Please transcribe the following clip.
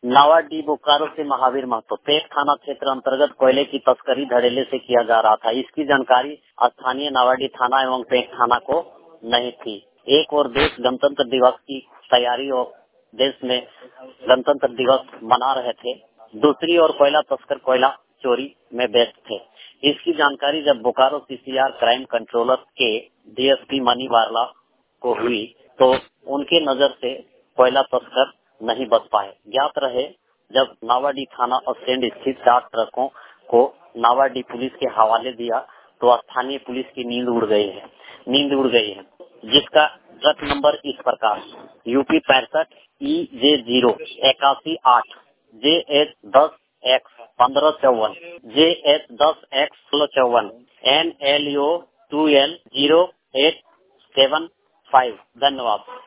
नावाडीह बोकारो से महावीर महतो। पेट थाना क्षेत्र अंतर्गत कोयले की तस्करी धड़ल्ले से किया जा रहा था। इसकी जानकारी स्थानीय नावाडीह थाना एवं पेट थाना को नहीं थी। एक और देश गणतंत्र दिवस की तैयारी और देश में गणतंत्र दिवस मना रहे थे, दूसरी ओर कोयला तस्कर कोयला चोरी में व्यस्त थे। इसकी जानकारी जब बोकारो सीसीआर क्राइम कंट्रोलर के डीएसपी मनी वारला को हुई तो उनके नजर से कोयला तस्कर नहीं बच पाए। ज्ञात रहे जब नावाडीह थाना स्टैंड स्थित 4 ट्रकों को नावाडीह पुलिस के हवाले दिया तो स्थानीय पुलिस की नींद उड़ गई है, जिसका ट्रक नंबर इस प्रकार UP 65 EJ0 81 JH10X 1554 JH10X 1654 NLO 2L 0875। धन्यवाद।